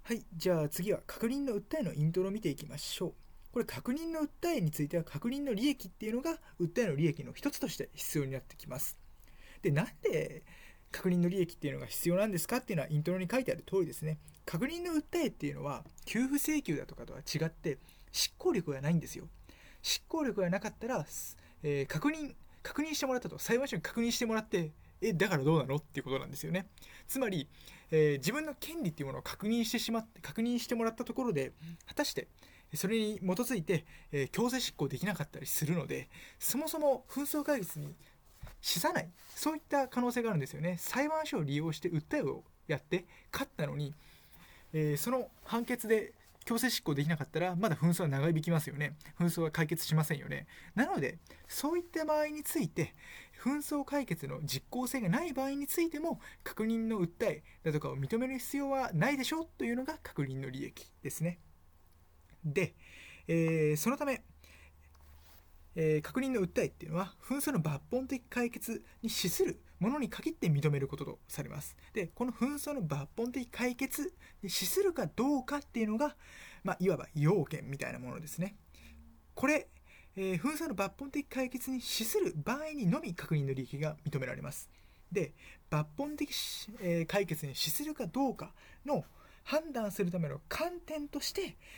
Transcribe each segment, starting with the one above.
はい、じゃあ次は確認の訴えのイントロを見ていきましょう。これ確認の訴えについては確認の利益っていうのが訴えの利益の一つとして必要になってきます。で、なんで確認の利益っていうのが必要なんですかっていうのはイントロに書いてある通りですね。確認の訴えっていうのは給付請求だとかとは違って執行力がないんですよ。執行力がなかったら、確認してもらったと、裁判所に確認してもらって、だからどうなのっていうことなんですよね。つまり、自分の権利っていうものを確認してもらったところで、果たしてそれに基づいて、強制執行できなかったりするので、そもそも紛争解決に資さない、そういった可能性があるんですよね。裁判所を利用して訴えをやって勝ったのに、その判決で強制執行できなかったらまだ紛争は長引きますよね。紛争は解決しませんよね。なのでそういった場合について、紛争解決の実効性がない場合についても確認の訴えだとかを認める必要はないでしょうというのが確認の利益ですね。で、そのため確認の訴えっていうのは紛争の抜本的解決に資するものに限って認めることとされます。で、この紛争の抜本的解決に資するかどうかっていうのが、いわば要件みたいなものですね。これ、紛争の抜本的解決に資する場合にのみ確認の利益が認められます。で、抜本的、解決に資するかどうかの判断するための観点として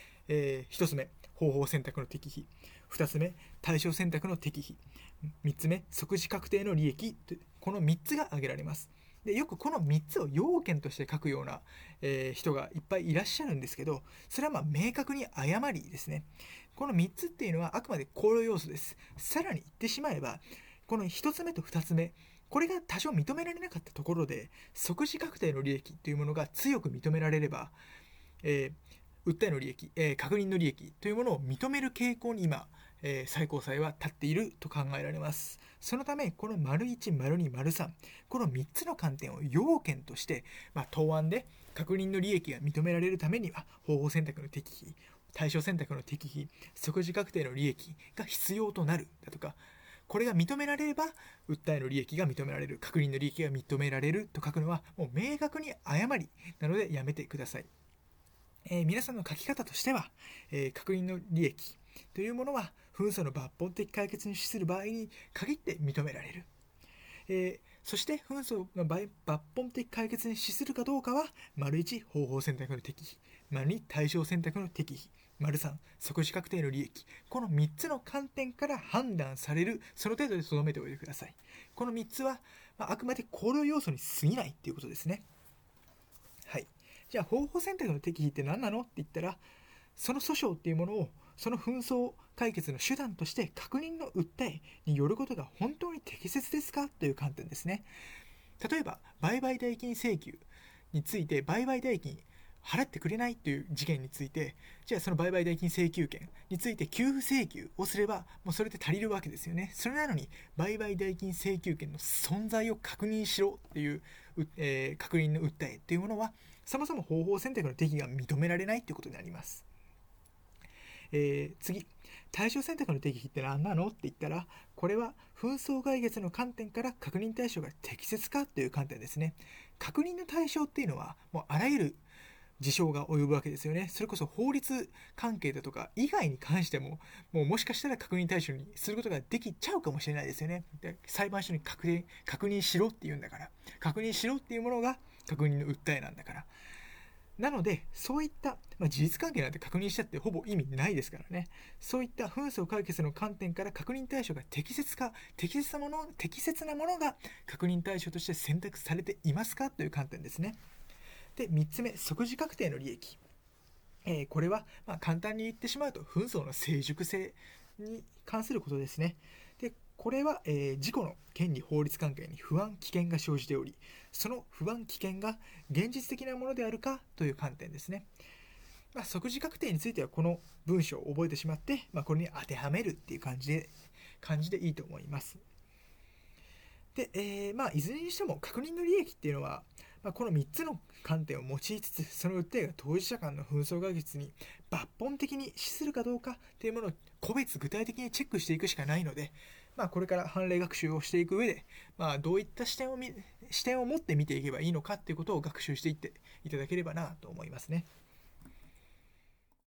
、1つ目、方法選択の適否。2つ目、対象選択の適否。3つ目、即時確定の利益。この3つが挙げられます。で、よくこの3つを要件として書くような、人がいっぱいいらっしゃるんですけど、それは明確に誤りですね。この3つっていうのはあくまで考慮要素です。さらに言ってしまえば、この1つ目と2つ目、これが多少認められなかったところで、即時確定の利益というものが強く認められれば、訴えの利益、確認の利益というものを認める傾向に今、最高裁は立っていると考えられます。そのため、この丸1、丸2、丸3、この3つの観点を要件として、答案で確認の利益が認められるためには、方法選択の適否、対象選択の適否、即時確定の利益が必要となるだとか、これが認められれば、訴えの利益が認められる、確認の利益が認められると書くのは、もう明確に誤りなのでやめてください。皆さんの書き方としては、確認の利益というものは紛争の抜本的解決に資する場合に限って認められる。そして紛争の抜本的解決に資するかどうかは、丸1、方法選択の適否、丸2、対象選択の適否、丸3、即時確定の利益。この3つの観点から判断される、その程度で留めておいてください。この3つは、あくまで考慮要素に過ぎないということですね。はい。じゃあ方法選択の適否って何なのって言ったら、その訴訟っていうものをその紛争解決の手段として確認の訴えによることが本当に適切ですかという観点ですね。例えば売買代金請求について、売買代金払ってくれないという事件について、じゃあその売買代金請求権について給付請求をすればもうそれで足りるわけですよね。それなのに売買代金請求権の存在を確認しろっていう、確認の訴えっていうものは、そもそも方法選択の適宜が認められないということになります。次、対象選択の適宜って何なのって言ったら、これは紛争解決の観点から確認対象が適切かという観点ですね。確認の対象っていうのはもうあらゆる事象が及ぶわけですよね。それこそ法律関係だとか以外に関しても、もしかしたら確認対象にすることができちゃうかもしれないですよね。で、裁判所に確認しろって言うんだから、確認しろっていうものが確認の訴えなんだから。なので、そういった、事実関係なんて確認したってほぼ意味ないですからね。そういった紛争解決の観点から確認対象が適切なものが確認対象として選択されていますかという観点ですね。で、3つ目、即時確定の利益。これは、簡単に言ってしまうと紛争の成熟性に関することですね。で、これは、自己の権利法律関係に不安危険が生じており、その不安危険が現実的なものであるかという観点ですね。即時確定についてはこの文章を覚えてしまって、これに当てはめるっていう感じでいいと思います。で、いずれにしても確認の利益っていうのは、この3つの観点を用いつつ、その訴えが当事者間の紛争解決に抜本的に資するかどうかというものを個別具体的にチェックしていくしかないので、これから判例学習をしていく上で、どういった視点を持って見ていけばいいのかということを学習していっていただければなと思いますね。